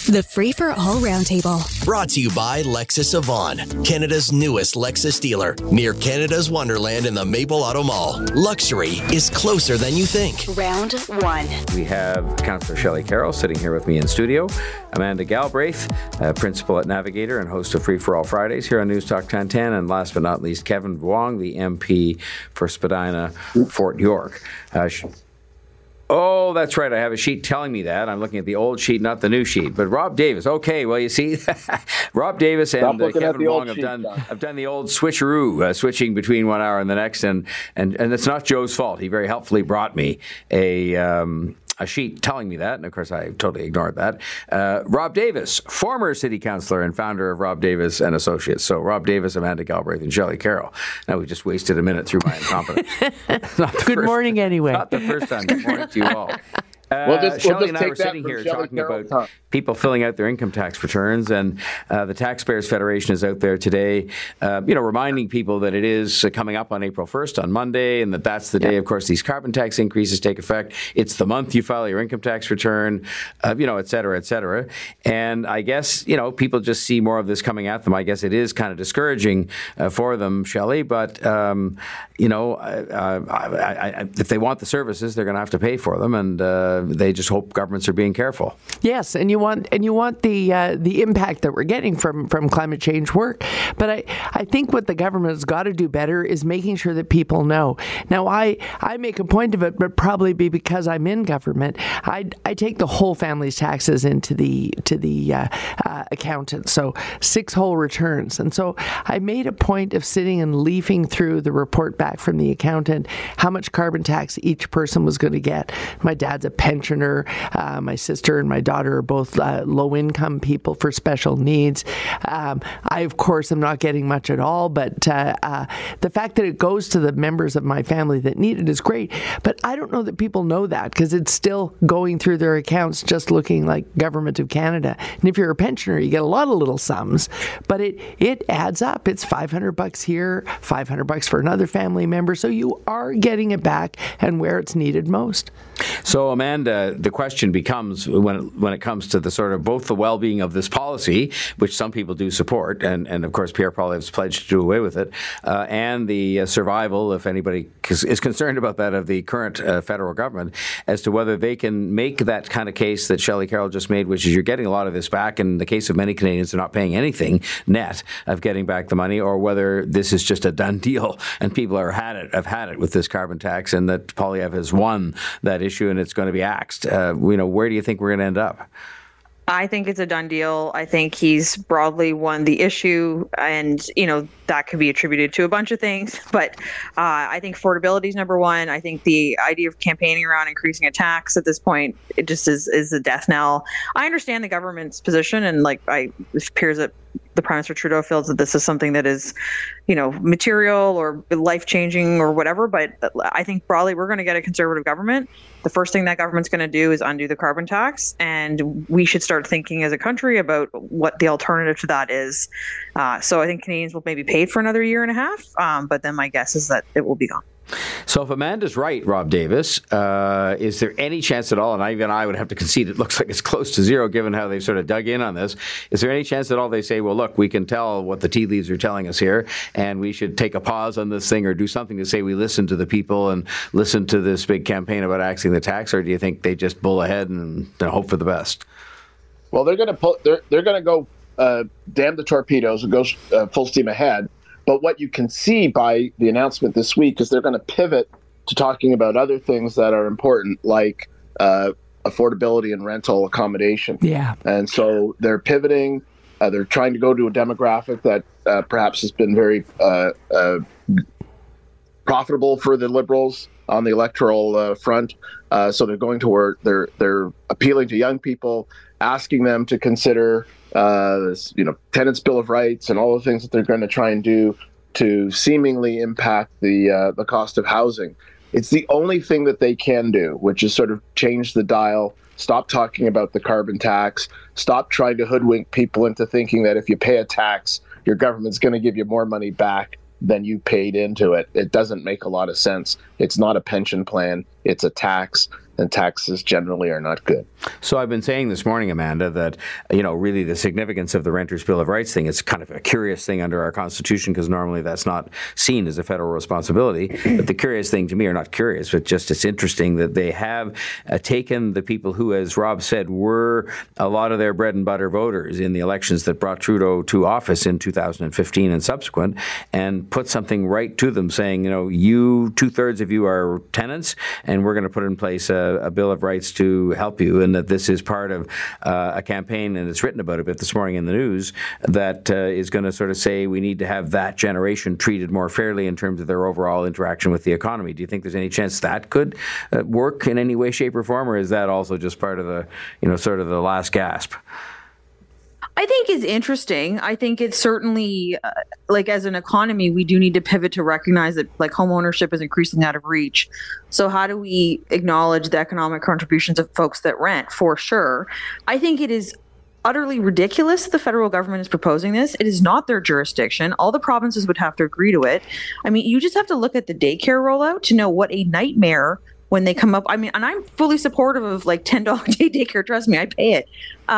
The Free for All Roundtable. Brought to you by Lexus Avon, Canada's newest Lexus dealer, near Canada's Wonderland in the Maple Auto Mall. Luxury is closer than you think. Round 1. We have Councillor Shelley Carroll sitting here with me in studio, Amanda Galbraith, principal at Navigator and host of Free for All Fridays here on News Talk 1010, and last but not least, Kevin Vuong, the MP for Spadina, Fort York. Oh, that's right. I have a sheet telling me that. I'm looking at the old sheet, not the new sheet. But Rob Davis. Okay, well, you see, Rob Davis and Kevin Vuong have done the old switcheroo, switching between 1 hour and the next. And it's not Joe's fault. He very helpfully brought me a sheet telling me that, and of course I totally ignored that. Rob Davis, former city councillor and founder of Rob Davis and Associates. So Rob Davis, Amanda Galbraith, and Shelley Carroll. Now we just wasted a minute through my incompetence. Good morning anyway. Not the first time. Good morning to you all. Shelley and I were sitting here talking about people filling out their income tax returns, and the Taxpayers Federation is out there today, reminding people that it is coming up on April 1st on Monday, and that's the day, of course, these carbon tax increases take effect. It's the month you file your income tax return, et cetera, et cetera. And I guess, people just see more of this coming at them. I guess it is kind of discouraging for them, Shelley, but, if they want the services, they're going to have to pay for them, and they just hope governments are being careful. Yes, and you want the impact that we're getting from climate change work. But I think what the government has got to do better is making sure that people know. Now, I make a point of it, but probably because I'm in government, I take the whole family's taxes into the accountant. So 6 whole returns, and so I made a point of sitting and leafing through the report back from the accountant how much carbon tax each person was going to get. My dad's a pensioner. My sister and my daughter are both low-income people for special needs. I, of course, am not getting much at all, but the fact that it goes to the members of my family that need it is great. But I don't know that people know that because it's still going through their accounts just looking like Government of Canada. And if you're a pensioner, you get a lot of little sums, but it adds up. It's $500 here, $500 for another family member, so you are getting it back and where it's needed most. So, Amanda, the question becomes when it comes to the sort of both the well-being of this policy, which some people do support, and of course Pierre Poilievre's pledged to do away with it, and the survival, if anybody is concerned about that, of the current federal government, as to whether they can make that kind of case that Shelley Carroll just made, which is you're getting a lot of this back. In the case of many Canadians, they're not paying anything net of getting back the money, or whether this is just a done deal and people have had it with this carbon tax, and that Poilievre has won that issue and it's going to be axed. Where do you think we're going to end up? I think it's a done deal. I think he's broadly won the issue, and that could be attributed to a bunch of things. But I think affordability is number one. I think the idea of campaigning around increasing a tax at this point, it just is a death knell. I understand the government's position, and it appears that the Prime Minister Trudeau feels that this is something that is, material or life-changing or whatever. But I think broadly we're going to get a Conservative government. The first thing that government's going to do is undo the carbon tax, and we should start thinking as a country about what the alternative to that is. So I think Canadians will maybe pay for another year and a half, but then my guess is that it will be gone. So if Amanda's right, Rob Davis, is there any chance at all, and even I would have to concede it looks like it's close to zero given how they've sort of dug in on this, is there any chance at all they say, well, look, we can tell what the tea leaves are telling us here, and we should take a pause on this thing or do something to say we listen to the people and listen to this big campaign about axing the tax, or do you think they just bull ahead and hope for the best? Well, they're going to go damn the torpedoes and go full steam ahead. But what you can see by the announcement this week is they're going to pivot to talking about other things that are important, like affordability and rental accommodation. Yeah. And so they're pivoting. They're trying to go to a demographic that perhaps has been very profitable for the Liberals on the electoral front. So they're going to where they're appealing to young people, asking them to consider this, Tenants' Bill of Rights and all the things that they're going to try and do to seemingly impact the cost of housing. It's the only thing that they can do, which is sort of change the dial, stop talking about the carbon tax, stop trying to hoodwink people into thinking that if you pay a tax, your government's going to give you more money back than you paid into it. It doesn't make a lot of sense. It's not a pension plan. It's a tax. and taxes generally are not good. So I've been saying this morning, Amanda, that, really the significance of the Renters' Bill of Rights thing is kind of a curious thing under our Constitution, because normally that's not seen as a federal responsibility. But the curious thing to me, or not curious, but just it's interesting that they have taken the people who, as Rob said, were a lot of their bread and butter voters in the elections that brought Trudeau to office in 2015 and subsequent, and put something right to them saying, you, 2/3 of you are tenants, and we're going to put in place a Bill of Rights to help you, and that this is part of a campaign, and it's written about a bit this morning in the news, that is going to sort of say we need to have that generation treated more fairly in terms of their overall interaction with the economy. Do you think there's any chance that could work in any way, shape, or form, or is that also just part of the, sort of the last gasp? I think is interesting. I think it's certainly as an economy, we do need to pivot to recognize that home ownership is increasingly out of reach. So how do we acknowledge the economic contributions of folks that rent? For sure. I think it is utterly ridiculous that the federal government is proposing this. It is not their jurisdiction. All the provinces would have to agree to it. I mean, you just have to look at the daycare rollout to know what a nightmare when they come up. I mean, and I'm fully supportive of $10 day daycare. Trust me, I pay it.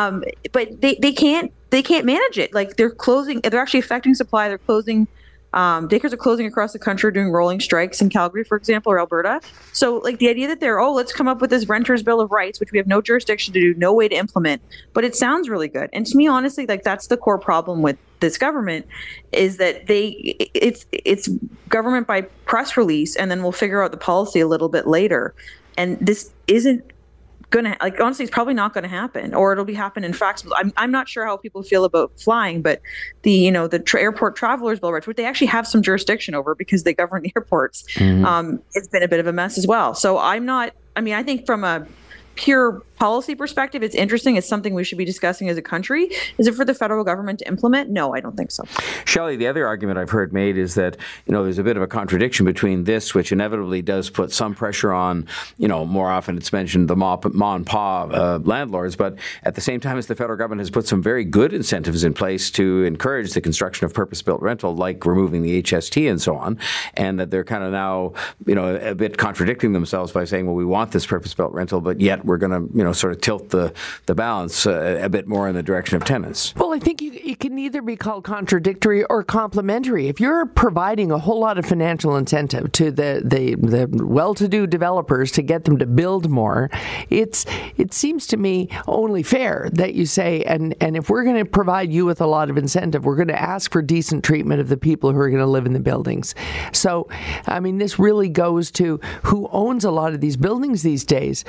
But they can't manage it. They're closing. They're actually affecting supply. They're closing. Daycares are closing across the country, doing rolling strikes in Calgary, for example, or Alberta. So the idea that let's come up with this Renters' Bill of Rights, which we have no jurisdiction to do, no way to implement, but it sounds really good. And to me, honestly, that's the core problem with this government, is that it's government by press release, and then we'll figure out the policy a little bit later. And this isn't gonna, honestly, it's probably not gonna happen, or it'll be happen in facts. I'm not sure how people feel about flying, but the airport travelers bill of rights, which they actually have some jurisdiction over because they govern the airports, it's been a bit of a mess as well. So I think from a pure policy perspective, it's interesting. It's something we should be discussing as a country. Is it for the federal government to implement? No, I don't think so. Shelley, the other argument I've heard made is that, there's a bit of a contradiction between this, which inevitably does put some pressure on, more often it's mentioned the ma and pa landlords, but at the same time as the federal government has put some very good incentives in place to encourage the construction of purpose-built rental, like removing the HST and so on, and that they're kind of now, a bit contradicting themselves by saying, well, we want this purpose-built rental, but yet we're going to, sort of tilt the balance a bit more in the direction of tenants. Well, I think it can either be called contradictory or complementary. If you're providing a whole lot of financial incentive to the well-to-do developers to get them to build more, it seems to me only fair that you say, and if we're going to provide you with a lot of incentive, we're going to ask for decent treatment of the people who are going to live in the buildings. So, I mean, this really goes to who owns a lot of these buildings these days.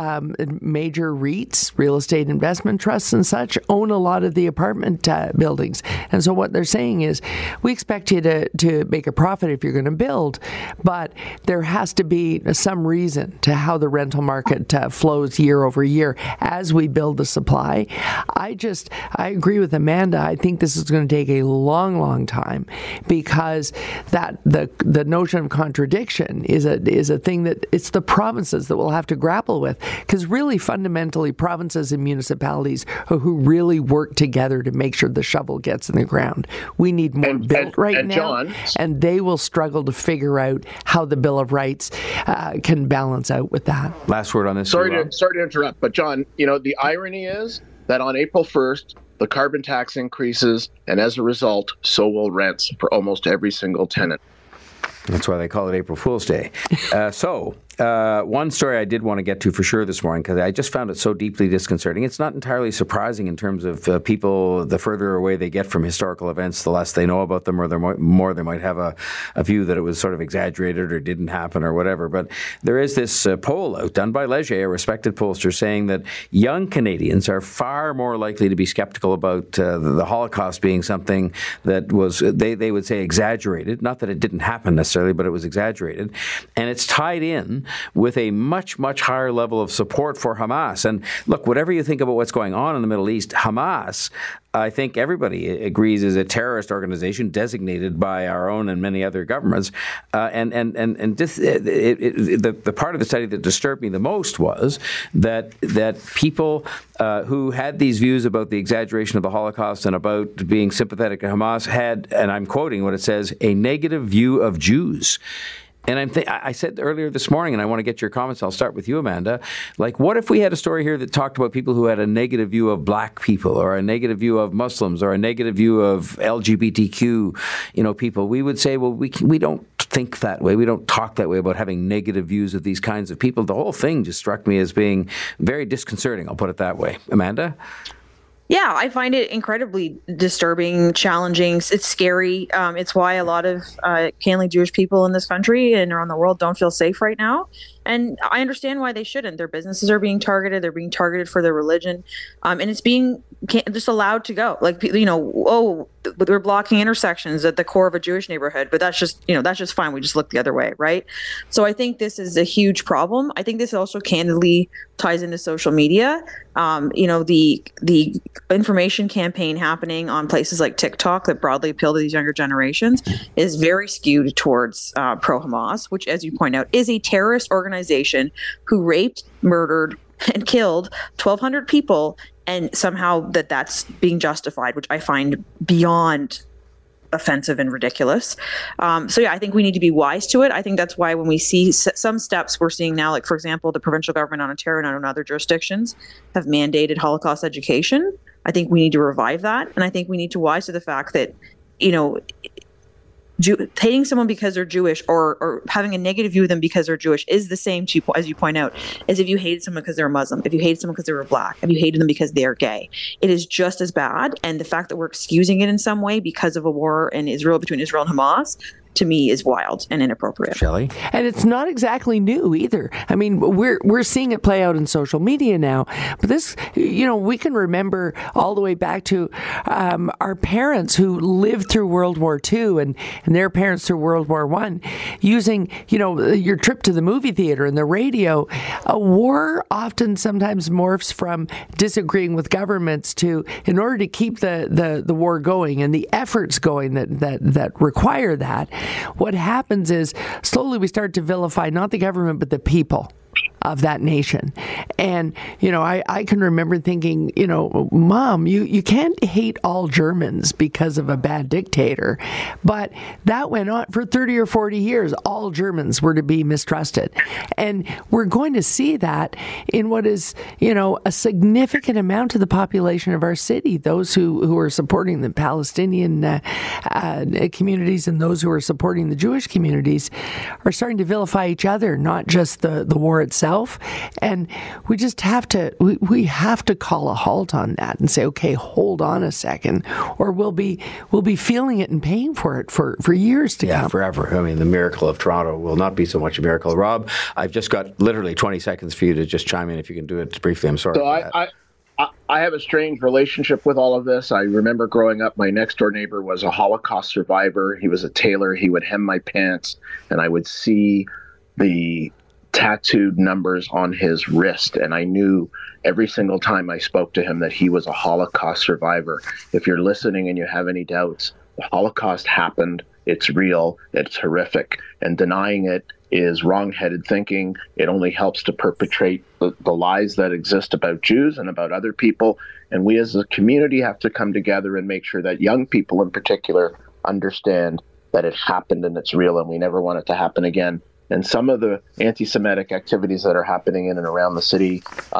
Major REITs, real estate investment trusts and such, own a lot of the apartment buildings. And so what they're saying is, we expect you to make a profit if you're going to build, but there has to be some reason to how the rental market flows year over year as we build the supply. I agree with Amanda. I think this is going to take a long, long time, because that the notion of contradiction is a thing that it's the provinces that will have to grapple with, because really fundamentally provinces and municipalities who really work together to make sure the shovel gets in the ground. We need more built right now, John, and they will struggle to figure out how the Bill of Rights can balance out with that. Last word on this. Sorry to interrupt, but John, the irony is that on April 1st, the carbon tax increases, and as a result, so will rents for almost every single tenant. That's why they call it April Fool's Day. One story I did want to get to for sure this morning, because I just found it so deeply disconcerting. It's not entirely surprising in terms of people, the further away they get from historical events, the less they know about them, or the more they might have a view that it was sort of exaggerated or didn't happen or whatever. But there is this poll out done by Leger, a respected pollster, saying that young Canadians are far more likely to be skeptical about the Holocaust being something that was, they would say, exaggerated. Not that it didn't happen necessarily, but it was exaggerated. And it's tied in with a much, much higher level of support for Hamas. And look, whatever you think about what's going on in the Middle East, Hamas, I think everybody agrees, is a terrorist organization designated by our own and many other governments. The part of the study that disturbed me the most was that people who had these views about the exaggeration of the Holocaust and about being sympathetic to Hamas had, and I'm quoting what it says, a negative view of Jews. And I said earlier this morning, and I want to get your comments. I'll start with you, Amanda. Like, what if we had a story here that talked about people who had a negative view of black people, or a negative view of Muslims, or a negative view of LGBTQ, people? We would say, well, we don't think that way. We don't talk that way about having negative views of these kinds of people. The whole thing just struck me as being very disconcerting. I'll put it that way. Amanda? Yeah, I find it incredibly disturbing, challenging. It's scary. It's why a lot of Canadian Jewish people in this country and around the world don't feel safe right now. And I understand why they shouldn't. Their businesses are being targeted. They're being targeted for their religion. And it's being just allowed to go. Like, we're blocking intersections at the core of a Jewish neighborhood, but that's just fine. We just look the other way, right? So I think this is a huge problem. I think this also candidly ties into social media. The information campaign happening on places like TikTok that broadly appeal to these younger generations is very skewed towards pro-Hamas, which, as you point out, is a terrorist organization who raped, murdered, and killed 1,200 people, and somehow that's being justified, which I find beyond offensive and ridiculous. I think we need to be wise to it. I think that's why when we see some steps we're seeing now, like, for example, the provincial government in Ontario and other jurisdictions have mandated Holocaust education. I think we need to revive that. And I think we need to wise to the fact that, hating someone because they're Jewish or having a negative view of them because they're Jewish is the same, as you point out, as if you hated someone because they're Muslim, if you hated someone because they were black, if you hated them because they're gay. It is just as bad. And the fact that we're excusing it in some way because of a war in Israel, between Israel and Hamas, to me is wild and inappropriate. Shelley? And it's not exactly new either. I mean, we're seeing it play out in social media now. But this, we can remember all the way back to our parents who lived through World War II and their parents through World War I, using, your trip to the movie theater and the radio. A war often sometimes morphs from disagreeing with governments to, in order to keep the war going and the efforts going that require that. What happens is slowly we start to vilify not the government but the people of that nation. And, I can remember thinking, Mom, you can't hate all Germans because of a bad dictator. But that went on for 30 or 40 years. All Germans were to be mistrusted. And we're going to see that in what is, a significant amount of the population of our city. Those who are supporting the Palestinian communities and those who are supporting the Jewish communities are starting to vilify each other, not just the war itself. And we just have to we have to call a halt on that and say, okay, hold on a second, or we'll be feeling it and paying for it for years to come. Yeah, forever. I mean, the miracle of Toronto will not be so much a miracle. Rob, I've just got literally 20 seconds for you to just chime in if you can do it briefly. I'm sorry. So I have a strange relationship with all of this. I remember growing up, my next door neighbor was a Holocaust survivor. He was a tailor. He would hem my pants, and I would see the tattooed numbers on his wrist, and I knew every single time I spoke to him that he was a Holocaust survivor. If you're listening and you have any doubts, the Holocaust happened. It's real. It's horrific. And denying it is wrong-headed thinking. It only helps to perpetrate the lies that exist about Jews and about other people. And we as a community have to come together and make sure that young people in particular understand that it happened and it's real and we never want it to happen again. And some of the anti-Semitic activities that are happening in and around the city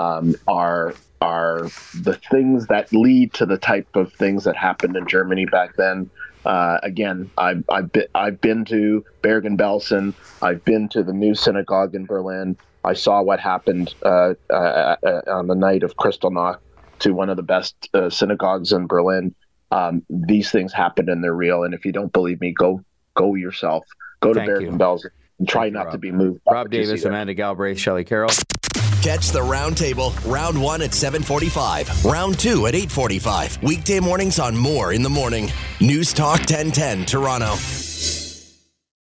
are the things that lead to the type of things that happened in Germany back then. Again, I've been to Bergen-Belsen. I've been to the new synagogue in Berlin. I saw what happened on the night of Kristallnacht to one of the best synagogues in Berlin. These things happened and they're real. And if you don't believe me, go yourself. Go to Bergen-Belsen. And try not to be moved. Rob Davis, Amanda Galbraith, Shelley Carroll. Catch the Roundtable, Round 1 at 7:45, Round 2 at 8:45. Weekday mornings on More in the Morning. News Talk 1010 Toronto.